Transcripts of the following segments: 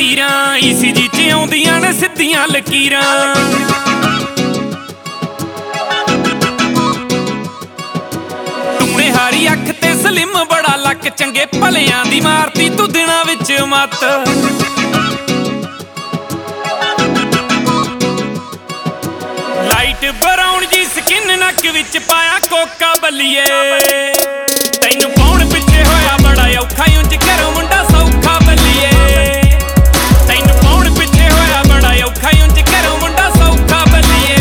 ਤਸਵੀਰਾਂ ਈਸੀਜੀ ਚ ਆਉਂਦੀਆਂ ਨੇ ਸਿੱਧੀਆਂ ਲਕੀਰਾਂ। ਤੂਨੇ ਹਾਰੀ ਅੱਖ ਤੇ ਸਲਿਮ ਬੜਾ ਲੱਕ ਚੰਗੇ ਭਲਿਆਂ ਦੀ ਮਾਰਤੀ ਤੂੰ ਦਿਨਾਂ ਵਿੱਚ ਮੱਤ। ਲਾਈਟ ਬਰਾਉਨ ਜੀ ਸਕਿਨ ਨੱਕ ਵਿੱਚ ਪਾਇਆ ਕੋਕਾ ਬੱਲੀਏ। ਤੈਨੂੰ ਪਾਉਣ ਪਿੱਛੇ ਹੋਇਆ ਬੜਾ ਔਖਾ ਉਂਝ ਘਰੋਂ ਮੁੰਡਾ ਸੌਖਾ ਬੱਲੀਏ। ਤੈਨੂੰ ਪਾਉਣ ਪਿੱਛੇ ਹੋਇਆ ਬੜਾ ਔਖਾ ਉਂਝ ਘਰੋਂ ਮੁੰਡਾ ਸੌਖਾ ਬੱਲੀਏ।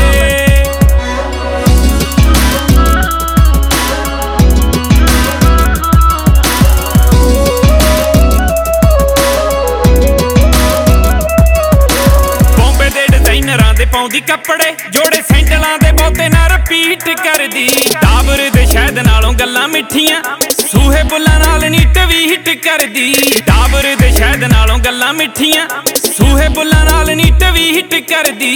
ਬੰਬੇ ਦੇ ਡਿਜ਼ਾਈਨਰਾਂ ਦੇ ਪਾਉਂਦੀ ਕੱਪੜੇ ਜੋੜੇ ਸੈਂਡਲਾਂ ਦੇ ਬਹੁਤੇ ਨਾ ਰਿਪੀਟ ਕਰਦੀ। ਟਾਵਰ ਦੇ ਸ਼ਹਿਦ ਨਾਲੋਂ ਗੱਲਾਂ ਮਿੱਠੀਆਂ ਸੂਹੇ ਬੁੱਲਾਂ ਨਾਲ ਨੀ ਟਵੀਟ ਕਰਦੀ। ਟਾਵਰ ਦੇ ਸ਼ਹਿਦ ਨਾਲੋਂ ਗੱਲਾਂ ਮਿੱਠੀਆਂ ਸੂਹੇ ਬੁੱਲਾਂ ਨਾਲ ਨੀ ਟਵੀਟ ਕਰਦੀ।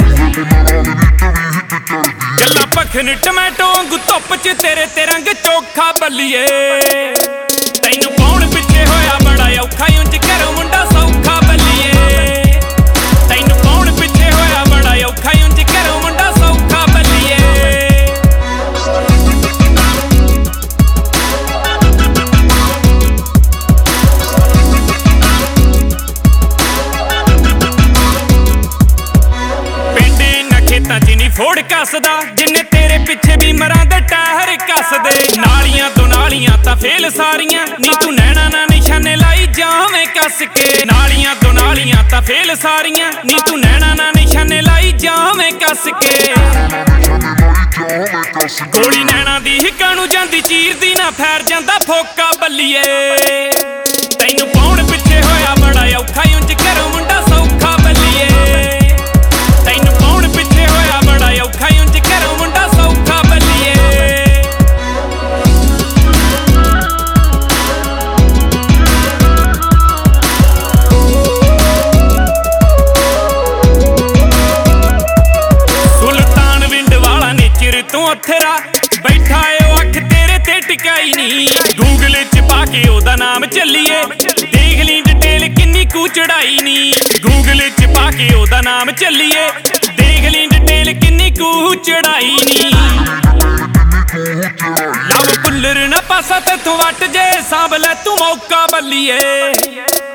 ਗੱਲਾਂ ਭਖਣ ਟਮੈਟੋ ਵਾਂਗੂ ਧੁੱਪ ਚ ਤੇਰੇ ਤੇ ਰੰਗ ਚੋਖਾ ਬੱਲੀਏ। ਤੈਨੂੰ ਪਾਉਣ ਪਿੱਛੇ ਹੋਇਆ ਬੜਾ ਔਖਾ ਉਂਝ ਘਰੋਂ ਮੁੰਡਾ ਸੌਖਾ ਬੱਲੀਏ। ਤੈਨੂੰ ਪਾਉਣ ਪਿੱਛੇ ਹੋਇਆ ਬੜਾ ਔਖਾ ਉਂਝ ਘਰੋਂ ਮੁੰਡਾ ਸੌਖਾ ਬੱਲੀਏ। ਖੇਤਾਂ ਚ ਨੀ ਫੋੜ ਕੱਸਦਾ ਜਿੰਨੇ ਤੇਰੇ ਪਿੱਛੇ ਵੀ ਮਰਾਂ ਦੇ ਟਾਹਰ ਕੱਸਦੇ। ਨਾਲੀਆਂ ਤੋਂ ਨਾਲੀਆਂ ਤਾਂ ਫੇਲ ਸਾਰੀਆਂ ਨੀ ਤੂੰ ਨੈਣਾ ਨਾ ਨਿਸ਼ਾਨੇ ਲਾਈ ਜਾਵੇਂ ਕੱਸ ਕੇ। ਨਾਲੀਆਂ ਤੋਂ ਨਾਲੀਆਂ ਤਾਂ ਫੇਲ ਸਾਰੀਆਂ ਨੀ ਤੂੰ ਨੈਣਾ ਨਾ ਨਿਸ਼ਾਨੇ ਲਾਈ ਜਾਵੇਂ ਕੱਸ ਕੇ। ਗੋਲੀ ਨੈਣਾ ਦੀ ਹਿੱਕਾਂ ਨੂੰ ਜਾਂਦੀ ਚੀਰਦੀ ਨਾ ਫੈਰ ਜਾਂਦਾ ਫੋਕਾ ਬੱਲੀਏ। ਤੈਨੂੰ ਪਾਉਣ ਪਿੱਛੇ ਹੋਇਆ ਬੜਾ ਔਖਾ ਉਂਝ ਘਰੋਂ ਮੁੰਡਾ ਸੌਖਾ ਬੱਲੀਏ। ਤੈਨੂੰ ਪਾਉਣ ਪਿੱਛੇ ਹੋਇਆ ਬੜਾ ਔਖਾ ਉਂਝ ਘਰੋਂ ਮੁੰਡਾ ਸੌਖਾ ਬੱਲੀਏ। ਸੁਲਤਾਨ ਵਿੰਡ ਵਾਲਾ ਨੇਚਰ ਤੂੰ ਅਥਰਾ ਬੈਠਾ ਏ ਉਹ ਅੱਖ ਤੇਰੇ ਤੇ ਟਿਕਾਈ ਨੀ। ਗੂਗਲ ਚ ਪਾ ਕੇ ਉਹਦਾ ਨਾਮ ਚੱਲੀਏ ਦੇਖ ਲਈ ਡਿਟੇਲ ਕਿੰਨੀ ਕੁ ਚੜਾਈ ਨੀ। ਗੂਗਲ ਚ ਪਾ ਕੇ ਉਹਦਾ ਨਾਮ ਚੱਲੀਏ ਦੇਖ ਲਈ ਡਿਟੇਲ ਕਿੰਨੀ ਕੁ ਚੜਾਈ ਨੀ। ਲਵ ਪੁੱਲਰ ਨਾ ਪਾਸਾ ਤੇਥੋਂ ਵੱਟ ਜੇ ਸਾਂਭ ਲੈ ਤੂੰ ਮੌਕਾ ਬੱਲੀਏ।